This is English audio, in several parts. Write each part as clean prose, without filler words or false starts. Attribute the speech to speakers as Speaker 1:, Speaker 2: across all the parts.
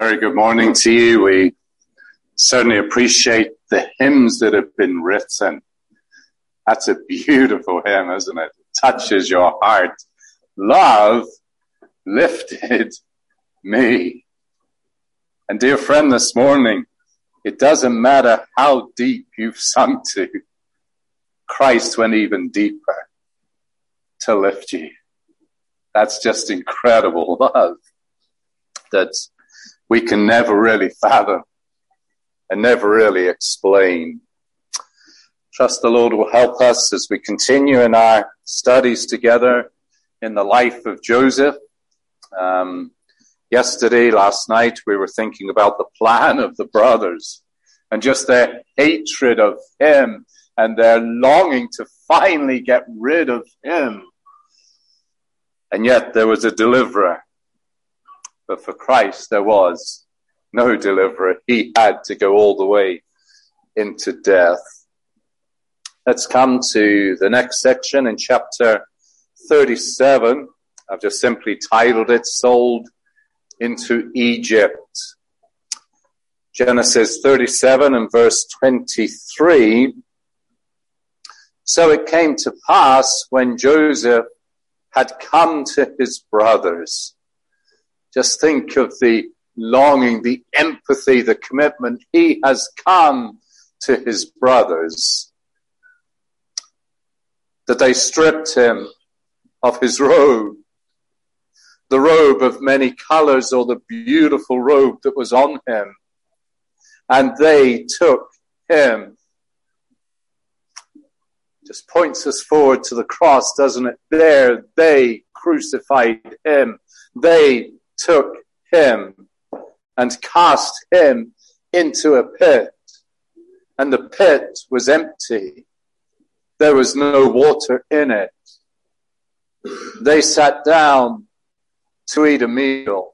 Speaker 1: Very good morning to you. We certainly appreciate the hymns that have been written. That's a beautiful hymn, isn't it? It touches your heart. Love lifted me. And dear friend, this morning, it doesn't matter how deep you've sunk to. Christ went even deeper to lift you. That's just incredible love that we can never really fathom and never really explain. Trust the Lord will help us as we continue in our studies together in the life of Joseph. Last night, we were thinking about the plan of the brothers and just their hatred of him and their longing to finally get rid of him. And yet there was a deliverer. But for Christ, there was no deliverer. He had to go all the way into death. Let's come to the next section in chapter 37. I've just simply titled it, Sold into Egypt. Genesis 37 and verse 23. So it came to pass when Joseph had come to his brothers. Just think of the longing, the empathy, the commitment. He has come to his brothers. That they stripped him of his robe, the robe of many colors, or the beautiful robe that was on him. And they took him. Just points us forward to the cross, doesn't it? There they crucified him. They took him and cast him into a pit. And the pit was empty. There was no water in it. They sat down to eat a meal.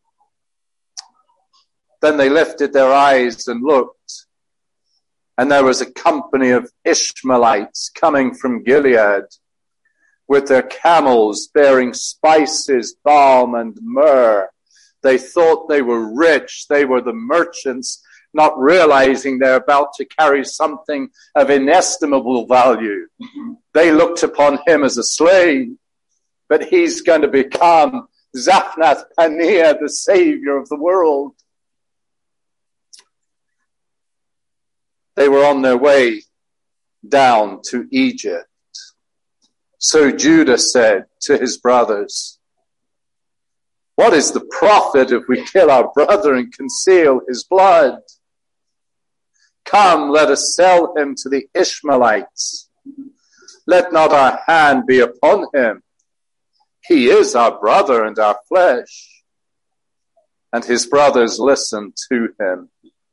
Speaker 1: Then they lifted their eyes and looked. And there was a company of Ishmaelites coming from Gilead with their camels bearing spices, balm, and myrrh. They thought they were rich. They were the merchants, not realizing they're about to carry something of inestimable value. They looked upon him as a slave, but he's going to become Zaphnath Paneah, the savior of the world. They were on their way down to Egypt. So Judah said to his brothers, what is the profit if we kill our brother and conceal his blood? Come, let us sell him to the Ishmaelites. Let not our hand be upon him. He is our brother and our flesh. And his brothers listened to him.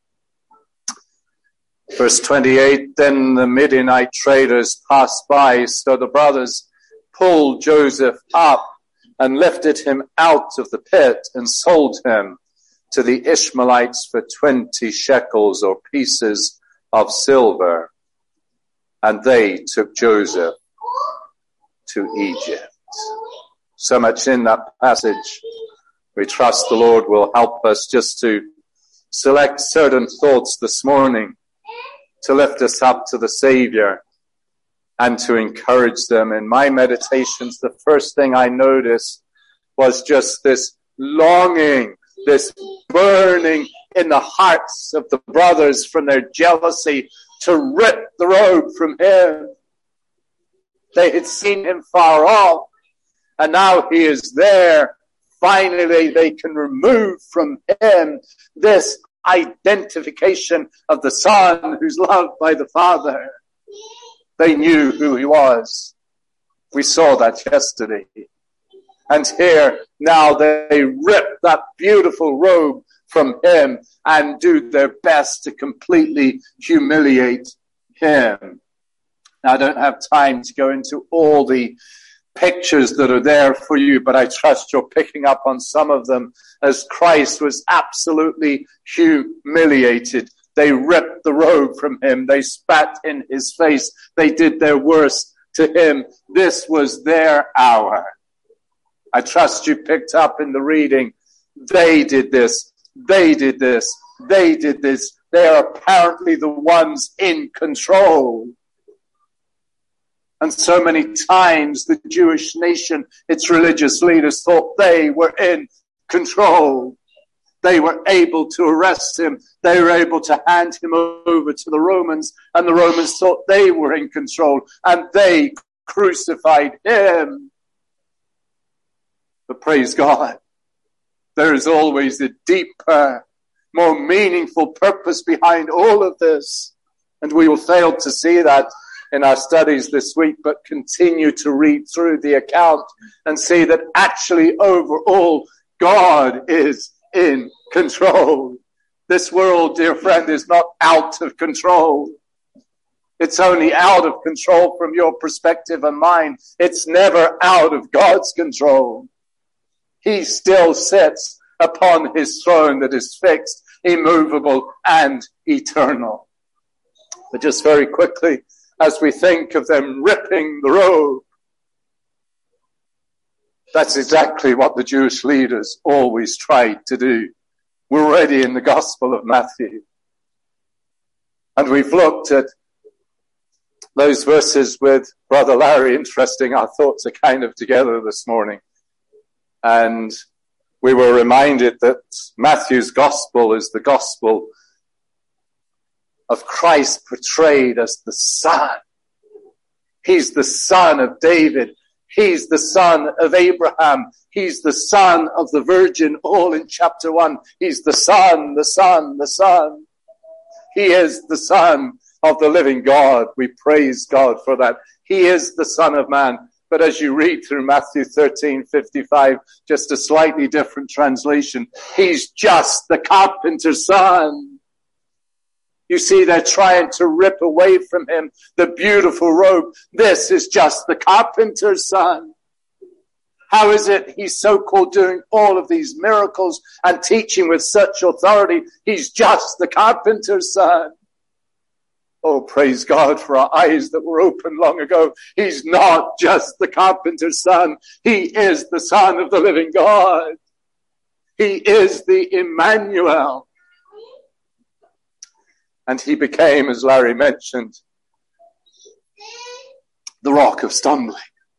Speaker 1: Verse 28, then the Midianite traders passed by, so the brothers pulled Joseph up and lifted him out of the pit and sold him to the Ishmaelites for 20 shekels or pieces of silver. And they took Joseph to Egypt. So much in that passage. We trust the Lord will help us just to select certain thoughts this morning to lift us up to the Savior and to encourage them. In my meditations, the first thing I noticed was just this longing, this burning in the hearts of the brothers from their jealousy to rip the robe from him. They had seen him far off, and now he is there. Finally, they can remove from him this identification of the Son who's loved by the Father. They knew who he was. We saw that yesterday. And here, now they rip that beautiful robe from him and do their best to completely humiliate him. Now, I don't have time to go into all the pictures that are there for you, but I trust you're picking up on some of them as Christ was absolutely humiliated. They ripped the robe from him. They spat in his face. They did their worst to him. This was their hour. I trust you picked up in the reading. They did this they did this, they did this. They are apparently the ones in control. And so many times the Jewish nation, its religious leaders thought they were in control. They were able to arrest him. They were able to hand him over to the Romans, and the Romans thought they were in control, and they crucified him. But praise God, there is always a deeper, more meaningful purpose behind all of this. And we will fail to see that in our studies this week, but continue to read through the account and see that actually overall, God is in control. This world, dear friend, is not out of control. It's only out of control from your perspective and mine. It's never out of God's control. He still sits upon his throne that is fixed, immovable, and eternal. But just very quickly, as we think of them ripping the robe, that's exactly what the Jewish leaders always tried to do. We're already in the Gospel of Matthew. And we've looked at those verses with Brother Larry. Interesting, our thoughts are kind of together this morning. And we were reminded that Matthew's Gospel is the Gospel of Christ portrayed as the Son. He's the Son of David. He's the Son of Abraham. He's the Son of the Virgin, all in chapter 1. He's the Son, the Son, the Son. He is the Son of the living God. We praise God for that. He is the Son of Man. But as you read through Matthew 13:55, just a slightly different translation, he's just the carpenter's son. You see, they're trying to rip away from him the beautiful robe. This is just the carpenter's son. How is it he's so-called doing all of these miracles and teaching with such authority? He's just the carpenter's son. Oh, praise God for our eyes that were opened long ago. He's not just the carpenter's son. He is the Son of the living God. He is the Emmanuel. And he became, as Larry mentioned, the rock of stumbling.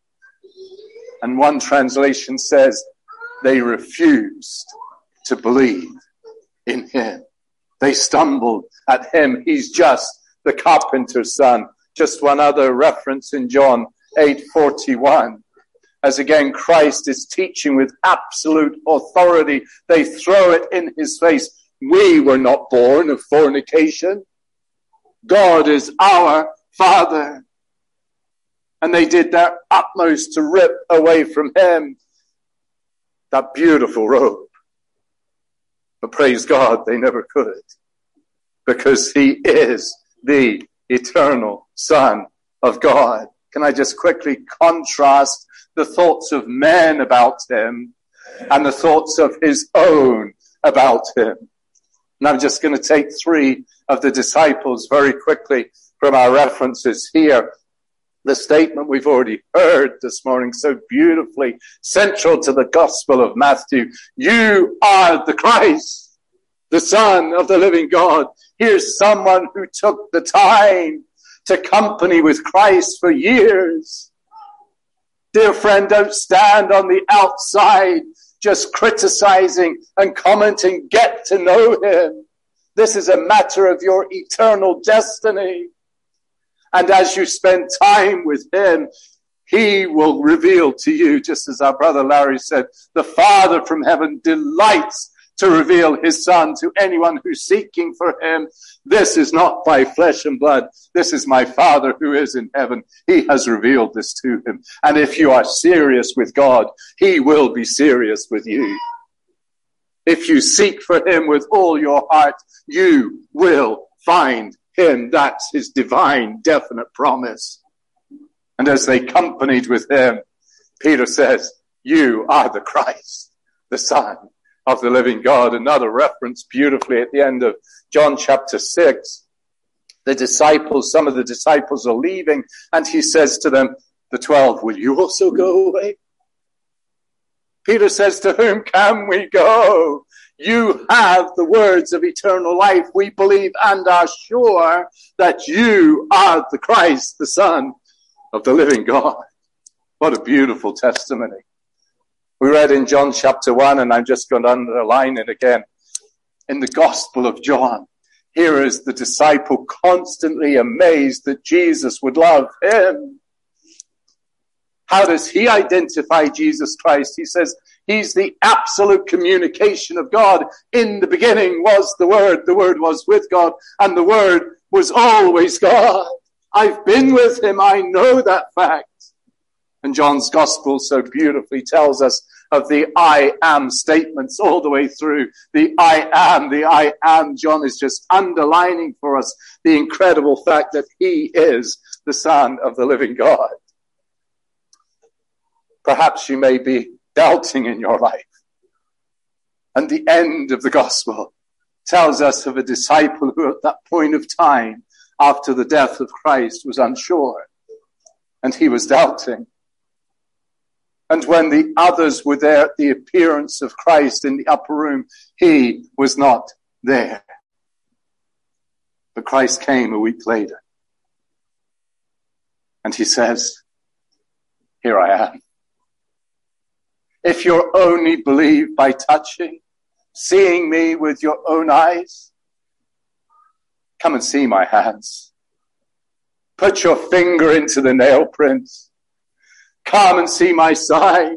Speaker 1: And one translation says they refused to believe in him. They stumbled at him. He's just the carpenter's son. Just one other reference in John 8:41. As again, Christ is teaching with absolute authority. They throw it in his face. We were not born of fornication. God is our Father. And they did their utmost to rip away from him that beautiful robe. But praise God, they never could. Because he is the eternal Son of God. Can I just quickly contrast the thoughts of men about him and the thoughts of his own about him? And I'm just going to take 3 of the disciples very quickly from our references here. The statement we've already heard this morning so beautifully, central to the Gospel of Matthew. You are the Christ, the Son of the living God. Here's someone who took the time to company with Christ for years. Dear friend, don't stand on the outside just criticizing and commenting. Get to know him. This is a matter of your eternal destiny. And as you spend time with him, he will reveal to you, just as our brother Larry said, the Father from heaven delights to reveal his Son to anyone who's seeking for him. This is not by flesh and blood. This is my Father who is in heaven. He has revealed this to him. And if you are serious with God, he will be serious with you. If you seek for him with all your heart, you will find him. That's his divine, definite promise. And as they companied with him, Peter says, you are the Christ, the Son of the living God. Another reference beautifully at the end of John chapter 6. Some of the disciples are leaving, and he says to them, the 12, will you also go away? Peter says, to whom can we go? You have the words of eternal life. We believe and are sure that you are the Christ, the Son of the living God. What a beautiful testimony. We read in John chapter 1, and I'm just going to underline it again. In the Gospel of John, here is the disciple constantly amazed that Jesus would love him. How does he identify Jesus Christ? He says, he's the absolute communication of God. In the beginning was the Word was with God, and the Word was always God. I've been with him, I know that fact. And John's Gospel so beautifully tells us of the I am statements all the way through. The I am. John is just underlining for us the incredible fact that he is the Son of the living God. Perhaps you may be doubting in your life. And the end of the Gospel tells us of a disciple who at that point of time, after the death of Christ, was unsure. And he was doubting. And when the others were there at the appearance of Christ in the upper room, he was not there. But Christ came a week later. And he says, here I am. If you'll only believe by touching, seeing me with your own eyes, come and see my hands. Put your finger into the nail prints. Come and see my side.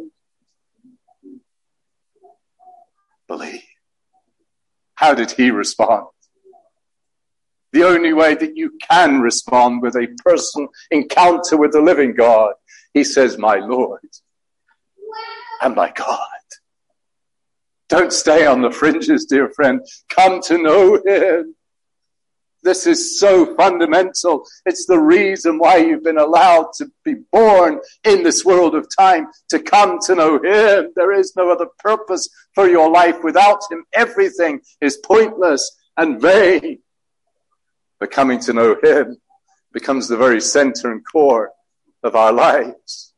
Speaker 1: Believe. How did he respond? The only way that you can respond with a personal encounter with the living God, he says, my Lord and my God. Don't stay on the fringes, dear friend. Come to know him. This is so fundamental. It's the reason why you've been allowed to be born in this world of time, to come to know him. There is no other purpose for your life without him. Everything is pointless and vain. But coming to know him becomes the very center and core of our lives.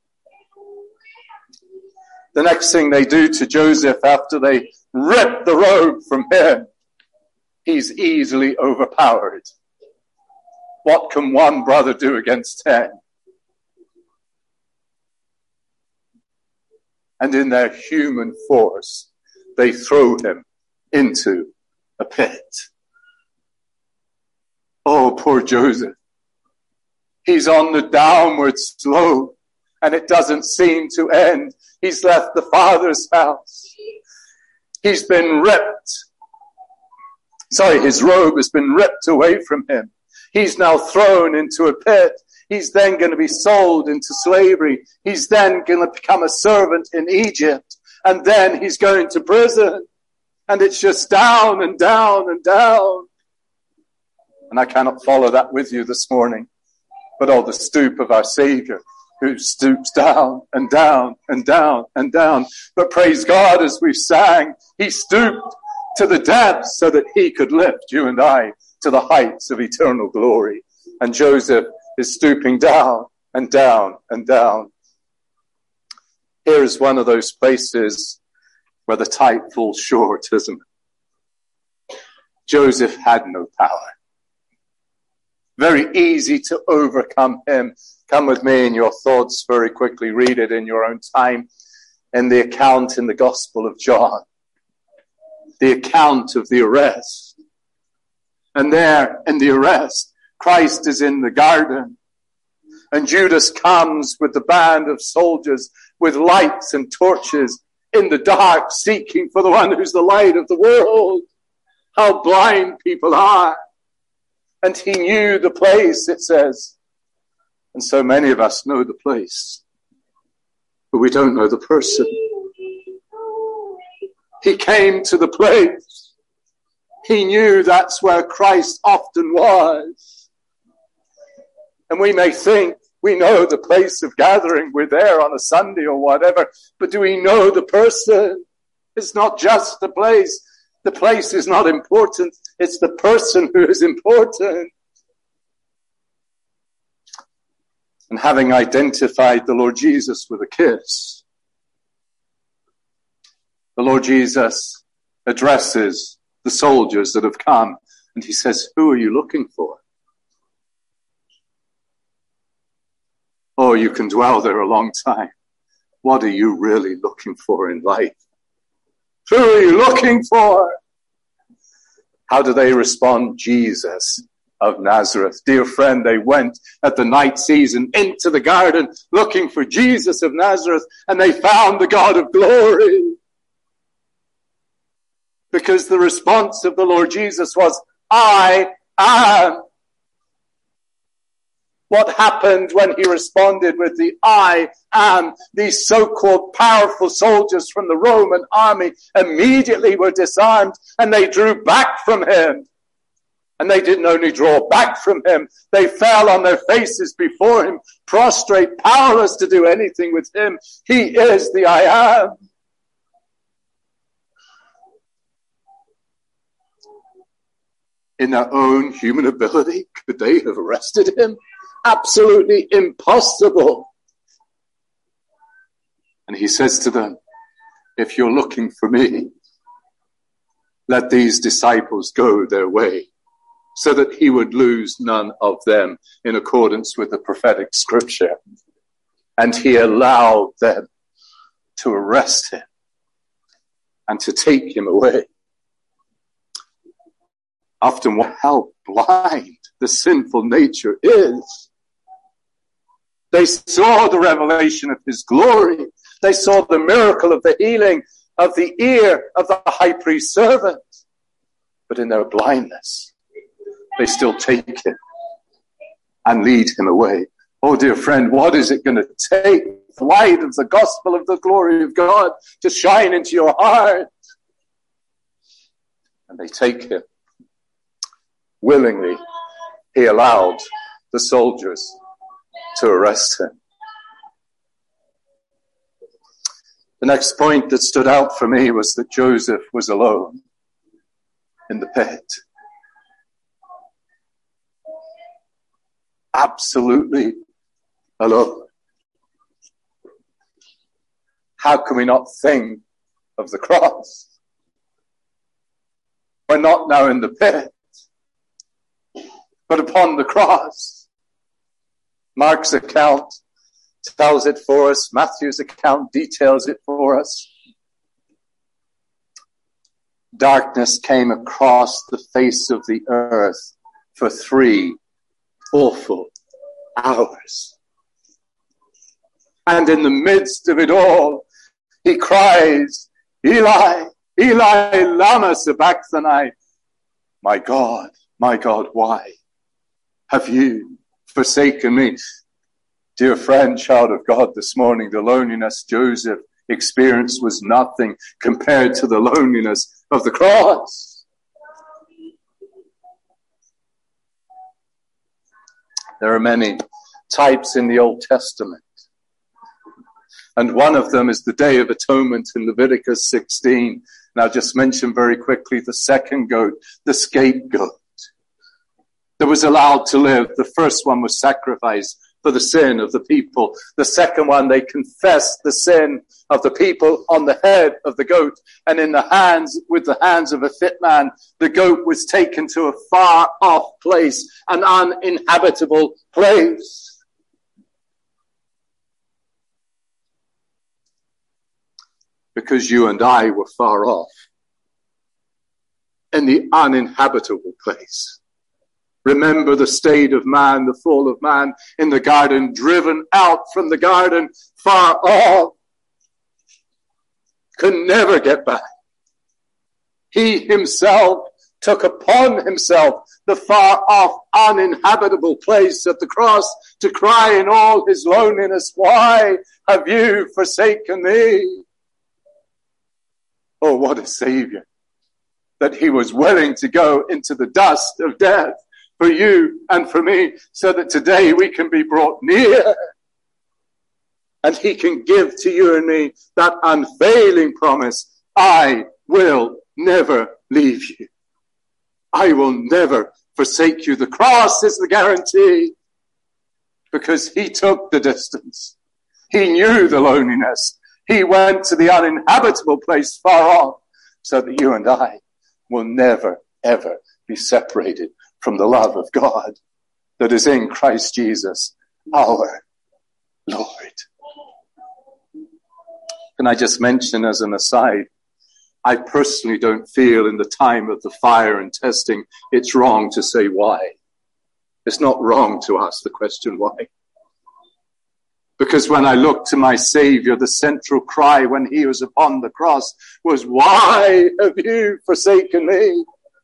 Speaker 1: The next thing they do to Joseph after they rip the robe from him, he's easily overpowered. What can one brother do against 10? And in their human force, they throw him into a pit. Oh, poor Joseph. He's on the downward slope, and it doesn't seem to end. He's left the Father's house. He's been ripped. His robe has been ripped away from him. He's now thrown into a pit. He's then going to be sold into slavery. He's then going to become a servant in Egypt. And then he's going to prison. And it's just down and down and down. And I cannot follow that with you this morning. But the stoop of our Savior, who stoops down and down and down and down. But praise God, as we sang, he stooped to the depths so that he could lift you and I to the heights of eternal glory. And Joseph is stooping down and down and down. Here is one of those places where the type falls short, isn't it? Joseph had no power. Very easy to overcome him. Come with me in your thoughts very quickly. Read it in your own time in the account in the Gospel of John. The account of the arrest. And there in the arrest, Christ is in the garden. And Judas comes with the band of soldiers with lights and torches in the dark, seeking for the one who's the light of the world. How blind people are. And he knew the place, it says. And so many of us know the place, but we don't know the person. He came to the place. He knew that's where Christ often was. And we may think we know the place of gathering. We're there on a Sunday or whatever. But do we know the person? It's not just the place. The place is not important. It's the person who is important. And having identified the Lord Jesus with a kiss, the Lord Jesus addresses the soldiers that have come, and he says, who are you looking for? Oh, you can dwell there a long time. What are you really looking for in life? Who are you looking for? How do they respond? Jesus of Nazareth. Dear friend, they went at the night season into the garden looking for Jesus of Nazareth, and they found the God of glory. Because the response of the Lord Jesus was, I am. What happened when he responded with the I am? These so-called powerful soldiers from the Roman army immediately were disarmed, and they drew back from him. And they didn't only draw back from him, they fell on their faces before him, prostrate, powerless to do anything with him. He is the I am. In their own human ability, could they have arrested him? Absolutely impossible. And he says to them, if you're looking for me, let these disciples go their way, so that he would lose none of them in accordance with the prophetic scripture. And he allowed them to arrest him and to take him away. Often how blind the sinful nature is. They saw the revelation of his glory. They saw the miracle of the healing of the ear of the high priest's servant. But in their blindness, they still take him and lead him away. Oh, dear friend, what is it going to take? The light of the gospel of the glory of God to shine into your heart. And they take him. Willingly, he allowed the soldiers to arrest him. The next point that stood out for me was that Joseph was alone in the pit. Absolutely alone. How can we not think of the cross? We're not now in the pit, but upon the cross. Mark's account tells it for us. Matthew's account details it for us. Darkness came across the face of the earth for 3 awful hours. And in the midst of it all, he cries, Eli, Eli, lama sabachthani. My God, why have you forsaken me? Dear friend, child of God, this morning, the loneliness Joseph experienced was nothing compared to the loneliness of the cross. There are many types in the Old Testament. And one of them is the Day of Atonement in Leviticus 16. And I'll just mention very quickly the second goat, the scapegoat, that was allowed to live. The first one was sacrificed for the sin of the people. The second one, they confessed the sin of the people on the head of the goat. And with the hands of a fit man, the goat was taken to a far off place, an uninhabitable place. Because you and I were far off in the uninhabitable place. Remember the state of man, the fall of man in the garden, driven out from the garden, far off, could never get back. He himself took upon himself the far off, uninhabitable place at the cross to cry in all his loneliness, why have you forsaken me? Oh, what a Savior, that he was willing to go into the dust of death for you and for me, so that today we can be brought near. And he can give to you and me that unfailing promise, I will never leave you. I will never forsake you. The cross is the guarantee, because he took the distance. He knew the loneliness. He went to the uninhabitable place far off, so that you and I will never, ever be separated from the love of God that is in Christ Jesus, our Lord. Can I just mention as an aside, I personally don't feel in the time of the fire and testing, it's wrong to say why. It's not wrong to ask the question why. Because when I look to my Savior, the central cry when he was upon the cross was, why have you forsaken me?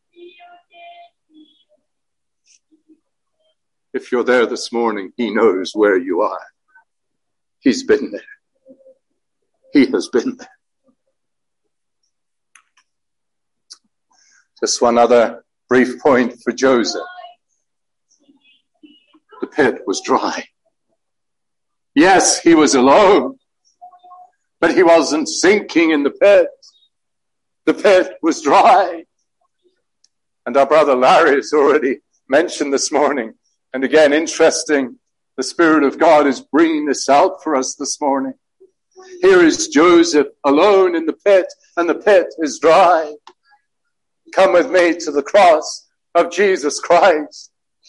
Speaker 1: If you're there this morning, he knows where you are. He's been there. He has been there. Just one other brief point for Joseph. The pit was dry. Yes, he was alone, but he wasn't sinking in the pit. The pit was dry. And our brother Larry has already mentioned this morning. And again, interesting, the Spirit of God is bringing this out for us this morning. Here is Joseph alone in the pit, and the pit is dry. Come with me to the cross of Jesus Christ.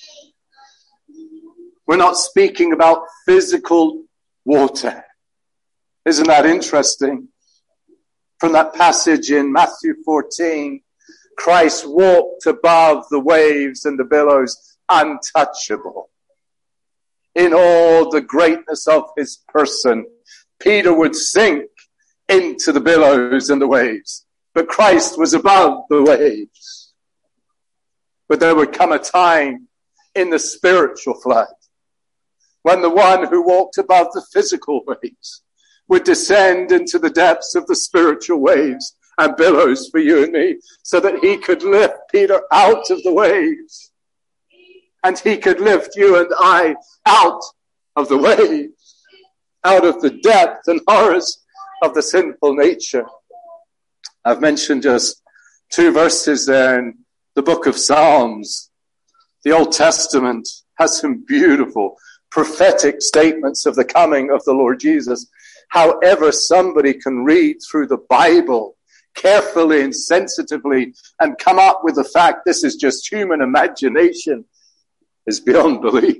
Speaker 1: We're not speaking about physical water. Isn't that interesting? From that passage in Matthew 14, Christ walked above the waves and the billows, untouchable. In all the greatness of his person, Peter would sink into the billows and the waves, but Christ was above the waves. But there would come a time in the spiritual flood when the one who walked above the physical waves would descend into the depths of the spiritual waves and billows for you and me, so that he could lift Peter out of the waves, and he could lift you and I out of the waves, out of the depth and horrors of the sinful nature. I've mentioned just 2 verses there in the book of Psalms. The Old Testament has some beautiful prophetic statements of the coming of the Lord Jesus. However, somebody can read through the Bible carefully and sensitively and come up with the fact this is just human imagination is beyond belief.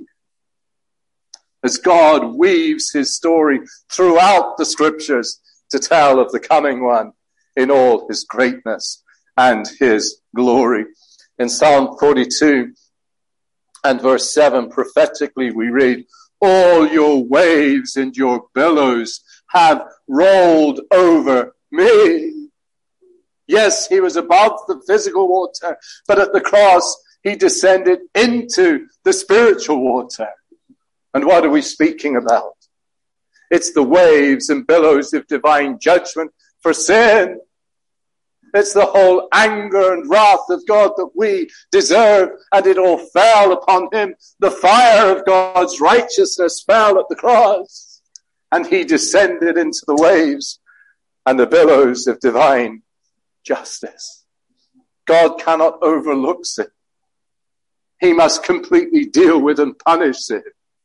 Speaker 1: As God weaves his story throughout the scriptures to tell of the coming one in all his greatness and his glory. In Psalm 42 and verse 7, prophetically we read, all your waves and your billows have rolled over me. Yes, he was above the physical water, but at the cross, he descended into the spiritual water. And what are we speaking about? It's the waves and billows of divine judgment for sin. It's the whole anger and wrath of God that we deserve, and it all fell upon him. The fire of God's righteousness fell at the cross, and he descended into the waves and the billows of divine justice. God cannot overlook sin. He must completely deal with and punish sin.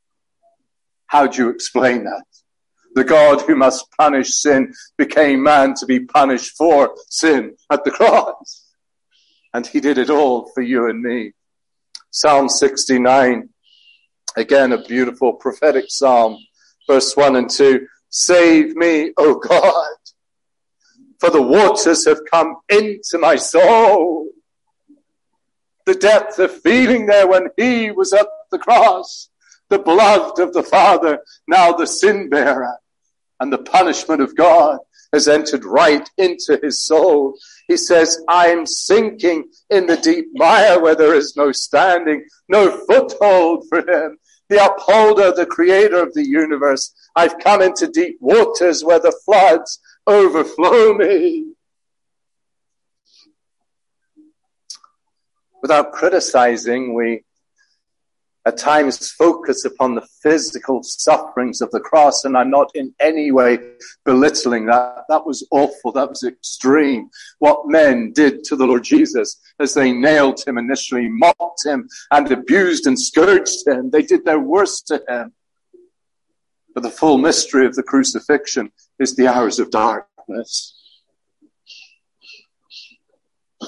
Speaker 1: How do you explain that? The God who must punish sin became man to be punished for sin at the cross. And he did it all for you and me. Psalm 69, again a beautiful prophetic psalm, verse 1 and 2. Save me, O God, for the waters have come into my soul. The depth of feeling there when he was at the cross, the beloved of the Father, now the sin bearer, and the punishment of God has entered right into his soul. He says, I'm sinking in the deep mire where there is no standing, no foothold for him. The upholder, the creator of the universe. I've come into deep waters where the floods overflow me. Without criticizing, we at times focus upon the physical sufferings of the cross, and I'm not in any way belittling that. That was awful. That was extreme. What men did to the Lord Jesus as they nailed him initially, mocked him and abused and scourged him. They did their worst to him. But the full mystery of the crucifixion is the hours of darkness.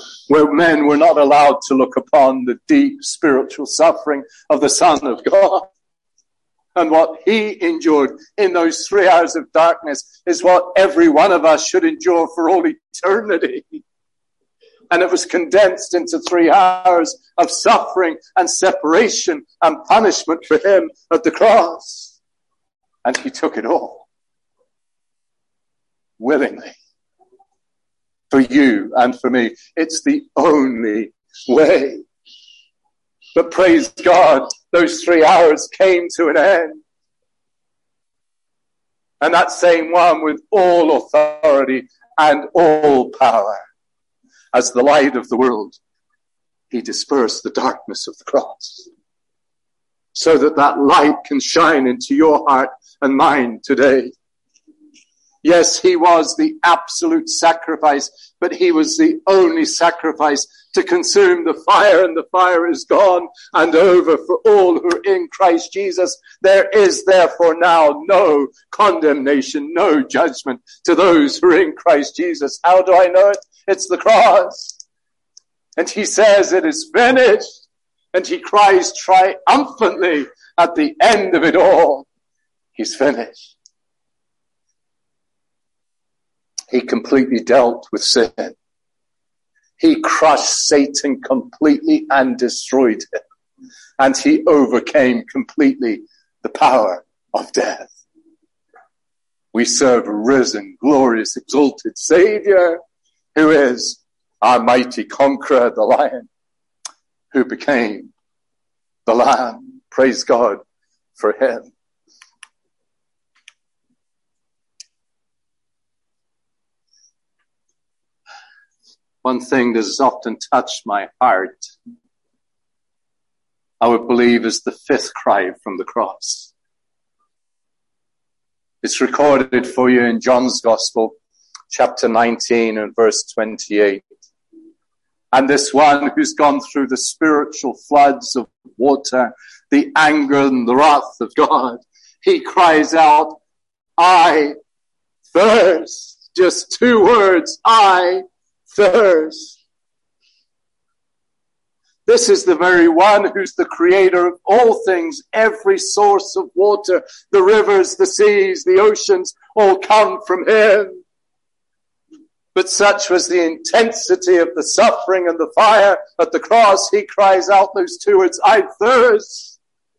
Speaker 1: where men were not allowed to look upon the deep spiritual suffering of the Son of God. And what he endured in those 3 hours of darkness is what every one of us should endure for all eternity. And it was condensed into 3 hours of suffering and separation and punishment for him at the cross. And he took it all willingly. For you and for me. It's the only way. But praise God, those 3 hours came to an end. And that same one with all authority and all power, as the light of the world, he dispersed the darkness of the cross. So that that light can shine into your heart and mine today. Yes, he was the absolute sacrifice, but he was the only sacrifice to consume the fire, and the fire is gone and over for all who are in Christ Jesus. There is therefore now no condemnation, no judgment to those who are in Christ Jesus. How do I know it? It's the cross. And he says it is finished, and he cries triumphantly at the end of it all. He's finished. He completely dealt with sin. He crushed Satan completely and destroyed him. And he overcame completely the power of death. We serve a risen, glorious, exalted Savior, who is our mighty conqueror, the Lion, who became the Lamb. Praise God for him. One thing that has often touched my heart, I would believe, is the 5th cry from the cross. It's recorded for you in John's Gospel, chapter 19 and verse 28. And this one who's gone through the spiritual floods of water, the anger and the wrath of God, he cries out, I thirst. Just 2 words, I thirst. This is the very one who's the creator of all things, every source of water, the rivers, the seas, the oceans, all come from him. But such was the intensity of the suffering and the fire at the cross, he cries out those 2 words, I thirst.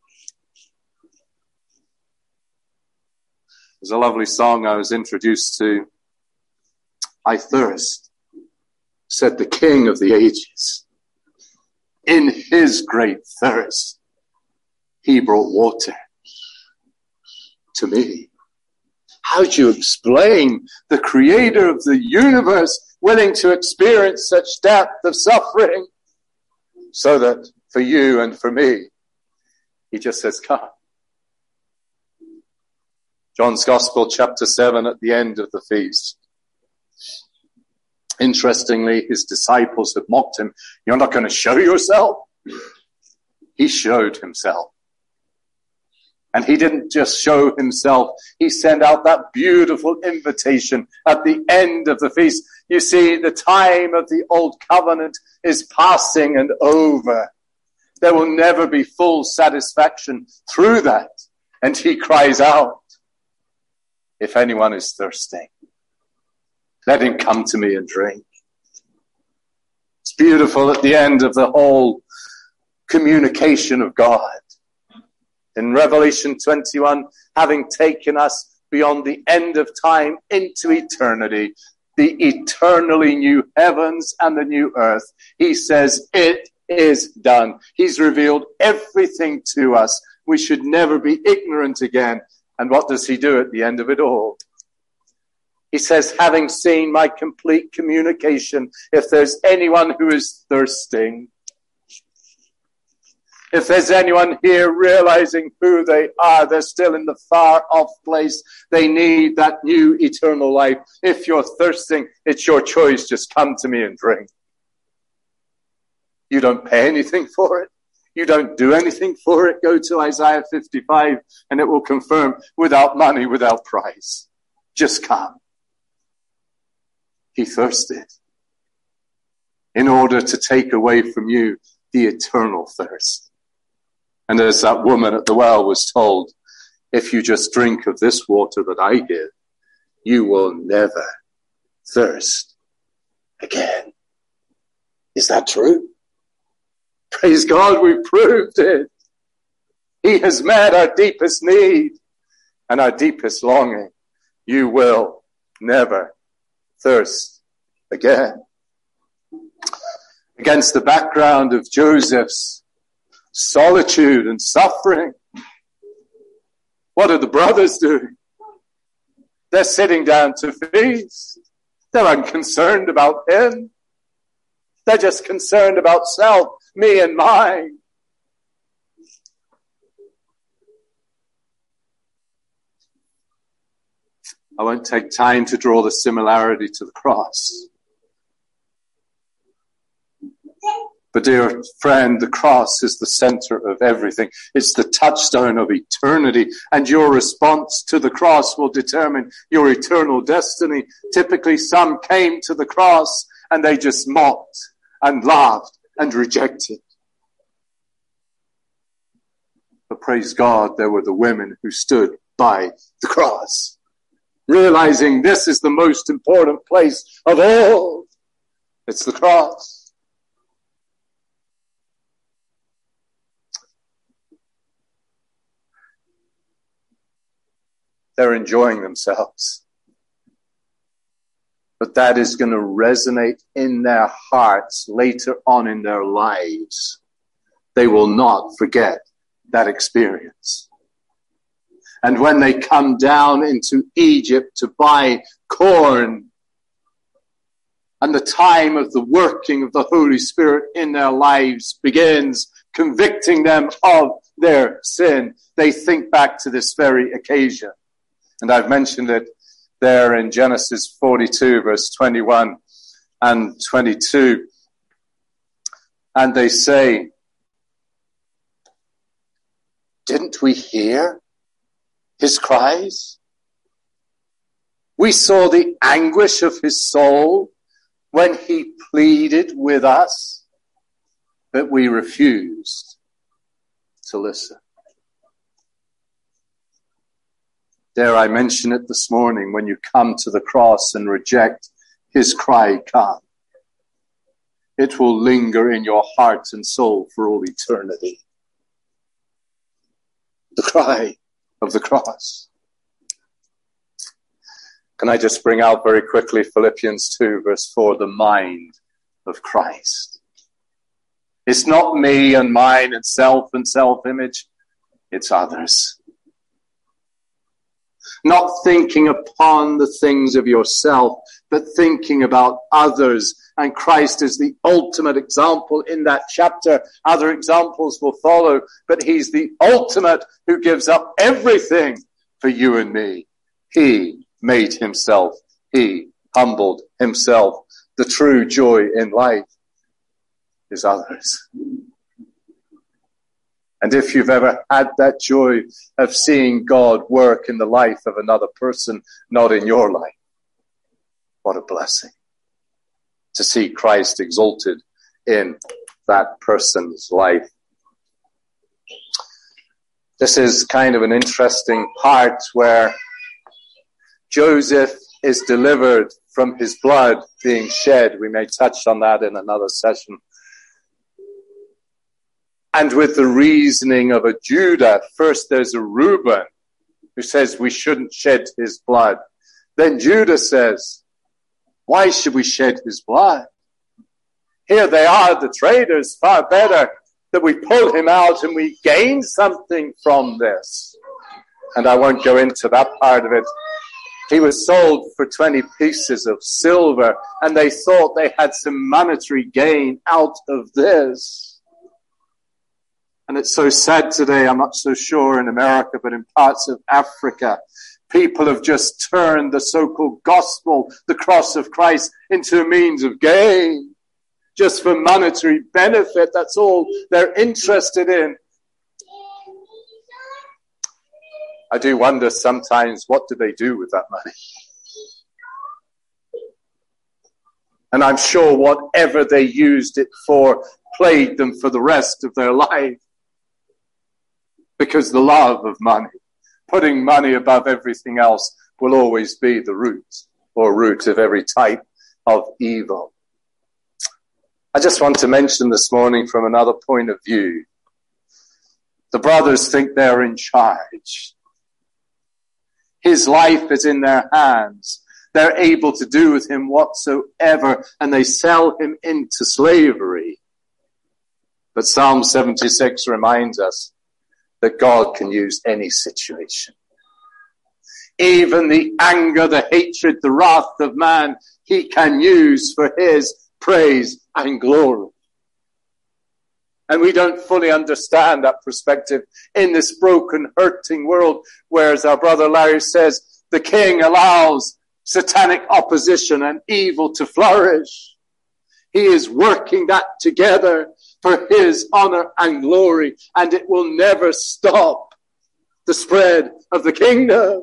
Speaker 1: There's a lovely song I was introduced to. I thirst, said the King of the ages. In his great thirst, he brought water to me. How do you explain the creator of the universe willing to experience such depth of suffering so that for you and for me, he just says, come. John's Gospel, chapter 7, at the end of the feast. Interestingly, his disciples had mocked him. You're not going to show yourself? He showed himself. And he didn't just show himself. He sent out that beautiful invitation at the end of the feast. You see, the time of the old covenant is passing and over. There will never be full satisfaction through that. And he cries out, if anyone is thirsty, let him come to me and drink. It's beautiful at the end of the whole communication of God. In Revelation 21, having taken us beyond the end of time into eternity, the eternally new heavens and the new earth, he says, it is done. He's revealed everything to us. We should never be ignorant again. And what does he do at the end of it all? He says, having seen my complete communication, if there's anyone who is thirsting, if there's anyone here realizing who they are, they're still in the far off place. They need that new eternal life. If you're thirsting, it's your choice. Just come to me and drink. You don't pay anything for it. You don't do anything for it. Go to Isaiah 55 and it will confirm, without money, without price. Just come. He thirsted. in order to take away from you the eternal thirst. And as that woman at the well was told, if you just drink of this water that I give, you will never thirst again. Is that true? Praise God, we proved it. He has met our deepest need and our deepest longing. You will never thirst again. Against the background of Joseph's solitude and suffering, what are the brothers doing? They're sitting down to feast. They're unconcerned about him. They're just concerned about self, me and mine. I won't take time to draw the similarity to the cross. But dear friend, the cross is the center of everything. It's the touchstone of eternity. And your response to the cross will determine your eternal destiny. Typically, some came to the cross and they just mocked and laughed and rejected. But praise God, there were the women who stood by the cross, realizing this is the most important place of all. It's the cross. They're enjoying themselves. But that is going to resonate in their hearts later on in their lives. They will not forget that experience. And when they come down into Egypt to buy corn, and the time of the working of the Holy Spirit in their lives begins, convicting them of their sin, they think back to this very occasion. And I've mentioned it there in Genesis 42, verse 21 and 22. And they say, didn't we hear his cries? We saw the anguish of his soul when he pleaded with us, but we refused to listen. Dare I mention it this morning, when you come to the cross and reject his cry, come. It will linger in your heart and soul for all eternity. The cry of the cross. Can I just bring out very quickly Philippians 2, verse 4, the mind of Christ. It's not me and mine and self-image. It's others. Not thinking upon the things of yourself, but thinking about others. And Christ is the ultimate example in that chapter. Other examples will follow, but he's the ultimate who gives up everything for you and me. He made himself. He humbled himself. The true joy in life is others. And if you've ever had that joy of seeing God work in the life of another person, not in your life, what a blessing to see Christ exalted in that person's life. This is kind of an interesting part where Joseph is delivered from his blood being shed. We may touch on that in another session. And with the reasoning of a Judah, first there's a Reuben who says we shouldn't shed his blood. Then Judah says, why should we shed his blood? Here they are, the traders, far better that we pull him out and we gain something from this. And I won't go into that part of it. He was sold for 20 pieces of silver, and they thought they had some monetary gain out of this. And it's so sad today, I'm not so sure in America, but in parts of Africa, people have just turned the so-called gospel, the cross of Christ, into a means of gain, just for monetary benefit. That's all they're interested in. I do wonder sometimes, what do they do with that money? And I'm sure whatever they used it for plagued them for the rest of their life. Because the love of money, putting money above everything else, will always be the root of every type of evil. I just want to mention this morning from another point of view. The brothers think they're in charge. His life is in their hands. They're able to do with him whatsoever, and they sell him into slavery. But Psalm 76 reminds us that God can use any situation. Even the anger, the hatred, the wrath of man, he can use for his praise and glory. And we don't fully understand that perspective in this broken, hurting world, where, as our brother Larry says, the king allows satanic opposition and evil to flourish. He is working that together for his honor and glory, and it will never stop the spread of the kingdom.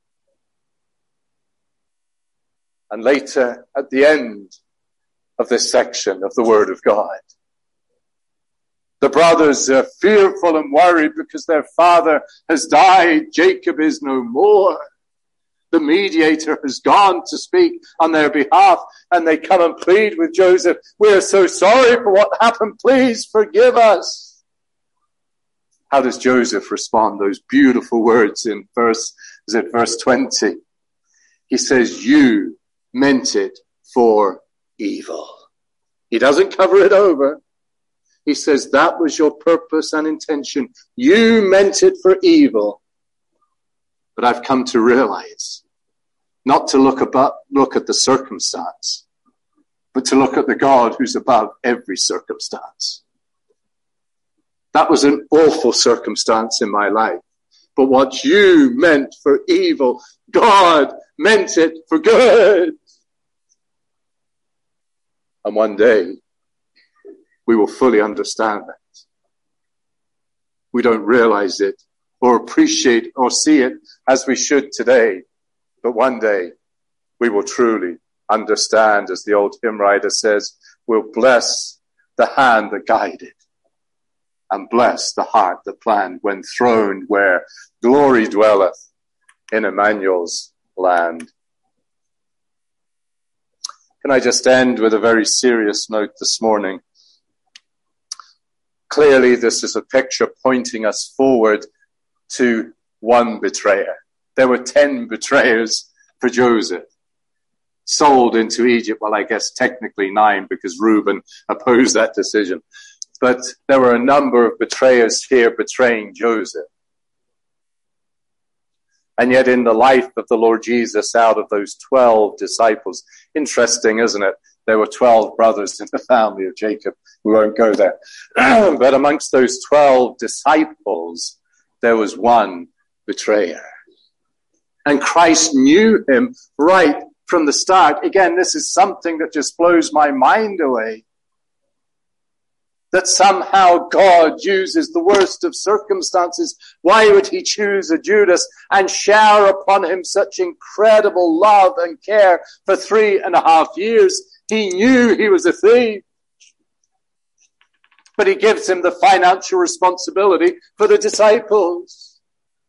Speaker 1: And later, at the end of this section of the Word of God, the brothers are fearful and worried because their father has died. Jacob is no more. The mediator has gone to speak on their behalf, and they come and plead with Joseph. We are so sorry for what happened. Please forgive us. How does Joseph respond? Those beautiful words in verse 20. He says, you meant it for evil. He doesn't cover it over. He says, that was your purpose and intention. You meant it for evil. But I've come to realize not to look at the circumstance, but to look at the God who's above every circumstance. That was an awful circumstance in my life. But what you meant for evil, God meant it for good. And one day, we will fully understand that. We don't realize it or appreciate or see it as we should today. But one day, we will truly understand, as the old hymn writer says, we'll bless the hand that guided and bless the heart that planned when throned where glory dwelleth in Emmanuel's land. Can I just end with a very serious note this morning? Clearly, this is a picture pointing us forward to one betrayer. There were 10 betrayers for Joseph, sold into Egypt. Well, I guess technically 9 because Reuben opposed that decision. But there were a number of betrayers here betraying Joseph. And yet in the life of the Lord Jesus, out of those 12 disciples, interesting, isn't it? There were 12 brothers in the family of Jacob. We won't go there. But amongst those 12 disciples, there was one betrayer. And Christ knew him right from the start. Again, this is something that just blows my mind away. That somehow God uses the worst of circumstances. Why would he choose a Judas and shower upon him such incredible love and care for 3.5 years? He knew he was a thief. But he gives him the financial responsibility for the disciples.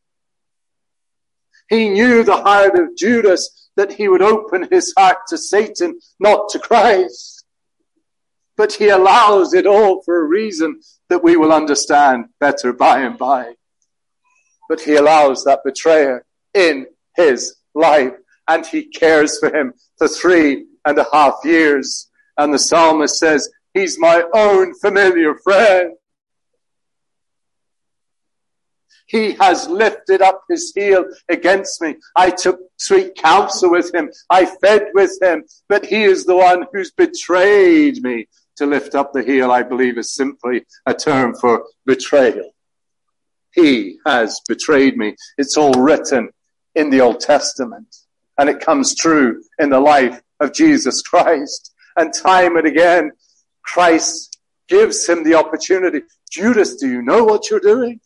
Speaker 1: He knew the heart of Judas, that he would open his heart to Satan, not to Christ. But he allows it all for a reason that we will understand better by and by. But he allows that betrayer in his life, and he cares for him for 3.5 years. And the psalmist says, he's my own familiar friend. He has lifted up his heel against me. I took sweet counsel with him. I fed with him. But he is the one who's betrayed me. To lift up the heel, I believe, is simply a term for betrayal. He has betrayed me. It's all written in the Old Testament. And it comes true in the life of Jesus Christ. And time and again, Christ gives him the opportunity. Judas, do you know what you're doing?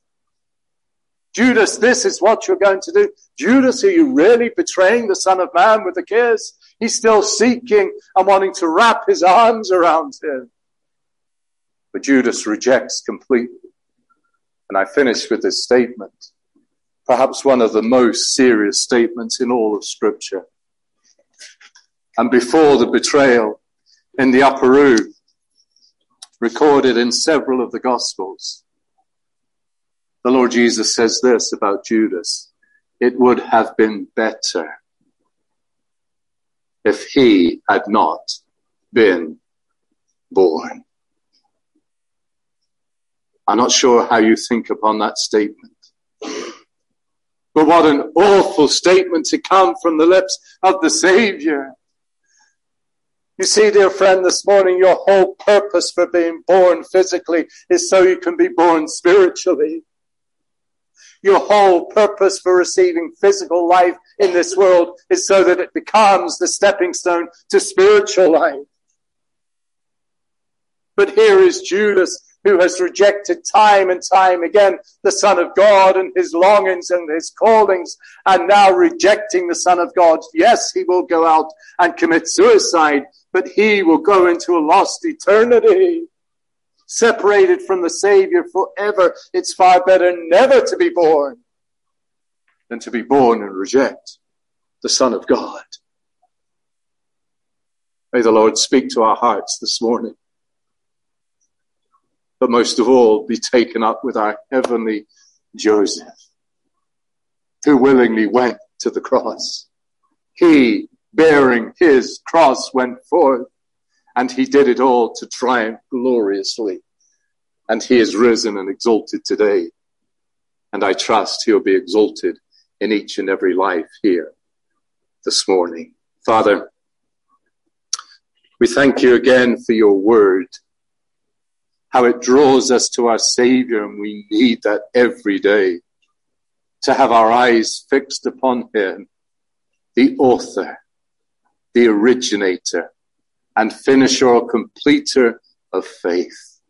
Speaker 1: Judas, this is what you're going to do. Judas, are you really betraying the Son of Man with a kiss? He's still seeking and wanting to wrap his arms around him. But Judas rejects completely. And I finish with this statement, perhaps one of the most serious statements in all of Scripture. And before the betrayal in the upper room, recorded in several of the Gospels, the Lord Jesus says this about Judas: it would have been better if he had not been born. I'm not sure how you think upon that statement. But what an awful statement to come from the lips of the Savior. You see, dear friend, this morning, your whole purpose for being born physically is so you can be born spiritually. Your whole purpose for receiving physical life in this world is so that it becomes the stepping stone to spiritual life. But here is Judas, who has rejected time and time again the Son of God and his longings and his callings, and now rejecting the Son of God. Yes, he will go out and commit suicide, but he will go into a lost eternity, separated from the Savior forever. It's far better never to be born than to be born and reject the Son of God. May the Lord speak to our hearts this morning. But most of all, be taken up with our heavenly Joseph, who willingly went to the cross. He, bearing his cross, went forth, and he did it all to triumph gloriously. And he is risen and exalted today. And I trust he'll be exalted in each and every life here this morning. Father, we thank you again for your word, how it draws us to our Savior, and we need that every day, to have our eyes fixed upon him, the author, the originator, and finisher or completer of faith.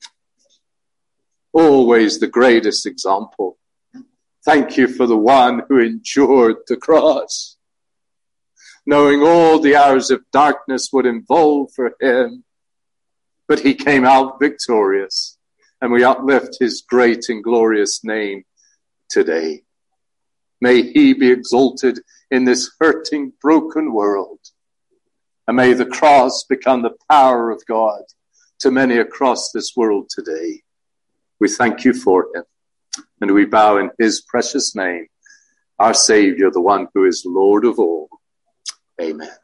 Speaker 1: Always the greatest example. Thank you for the one who endured the cross, knowing all the hours of darkness would involve for him. But he came out victorious, and we uplift his great and glorious name today. May he be exalted in this hurting, broken world. And may the cross become the power of God to many across this world today. We thank you for him, and we bow in his precious name, our Savior, the one who is Lord of all. Amen.